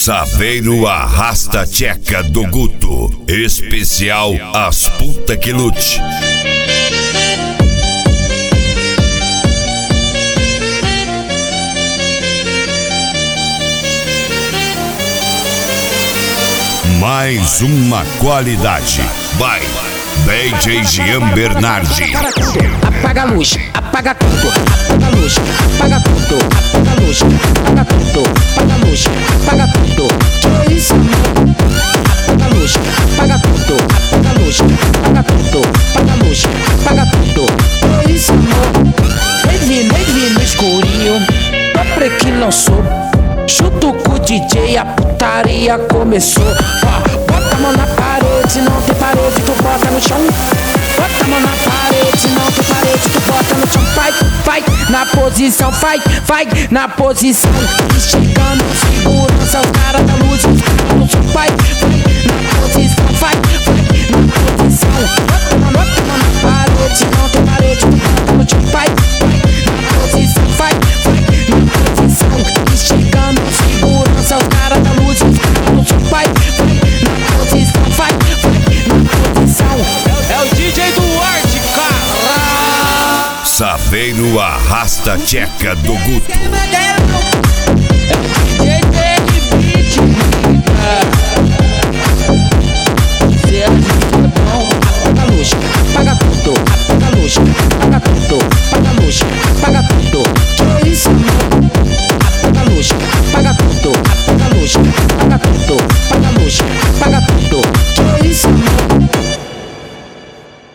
Saveiro arrasta tcheca do Guto. Especial As Puta que Lute. Mais uma qualidade. Vai, DJ Jean Bernardi. Apaga a luz, apaga tudo, apaga a luz, apaga tudo, apaga a luz, apaga tudo, apaga a luz, apaga tudo. Que isso, amor? Apaga a luz, apaga tudo, apaga a luz, apaga tudo, apaga a luz, apaga tudo. Que isso, amor? Nem vi no escurinho, pra que lançou. Chuto com o DJ, a putaria começou. Ó, bota a mão na parede, não tem parede, tu bota no chão. Bota a mão na parede, não tem parede, tu bota no chão. Vai, na posição, vai, na posição. Chegando, segurança, os caras da luz, os caras no chão. Vai, na posição, vai, na posição. Bota a mão na parede, não tem parede, tu bota no chão. Vai, na posição, vai, na posição. Chegando, segurança, os caras da luz, os caras no chão. Vai, na posição, vai, na posição. É o DJ Duarte, cara. Saveiro arrasta tcheca do Guto. É o DJ